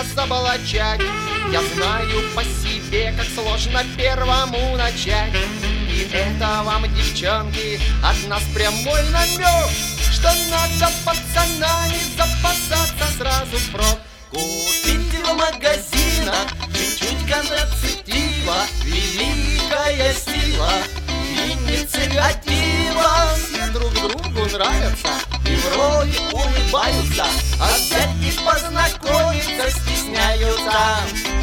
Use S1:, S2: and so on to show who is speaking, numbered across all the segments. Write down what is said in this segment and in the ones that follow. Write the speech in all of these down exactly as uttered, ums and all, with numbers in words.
S1: разоблачать. Я знаю по себе, как сложно первому начать. И это вам, девчонки, от нас прямой намек, что надо пацанами запасаться сразу впрок. Купите в магазинах чуть-чуть контрацептива, великая сила инициатива. Все друг другу нравятся и вроде улыбаются, а взять и познакомиться стесняются.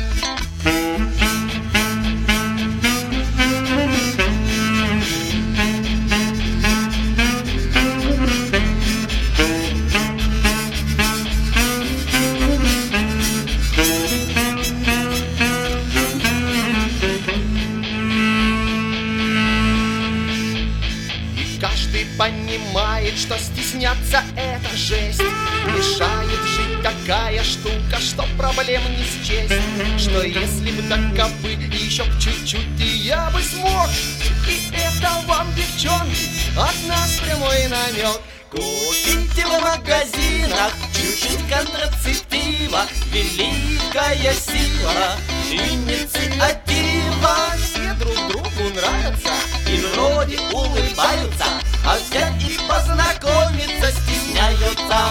S1: Каждый понимает, что стесняться это жесть. Мешает жить такая штука, что проблем не счесть. Что если бы таковы еще б чуть-чуть, и я бы смог. И это вам, девчонки, от нас прямой намек. Купите в магазинах чуть-чуть контрацептива, великая сила инициатива. Все друг другу нравятся и вроде улыбаются, а взять и познакомиться стесняются.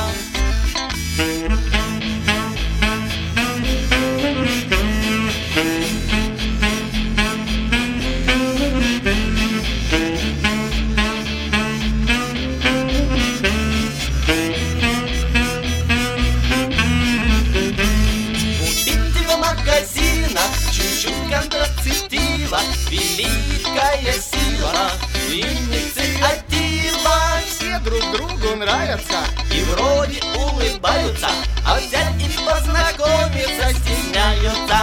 S1: Купите в магазинах чуть-чуть контрацептива, великая сила инициатива. Все друг другу нравятся и вроде улыбаются, а взять и познакомиться стесняются.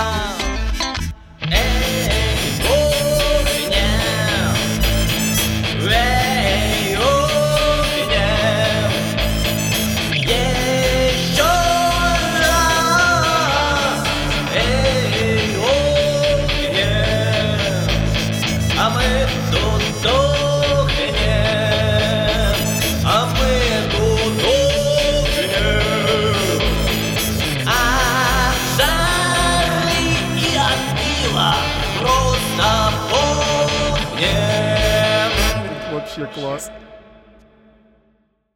S1: Эй, огнем, эй, огнем, еще раз, эй, огнем, а мы тут тухнем, а мы тут тухнем, от жары и от пива просто пухнем.
S2: Вообще класс.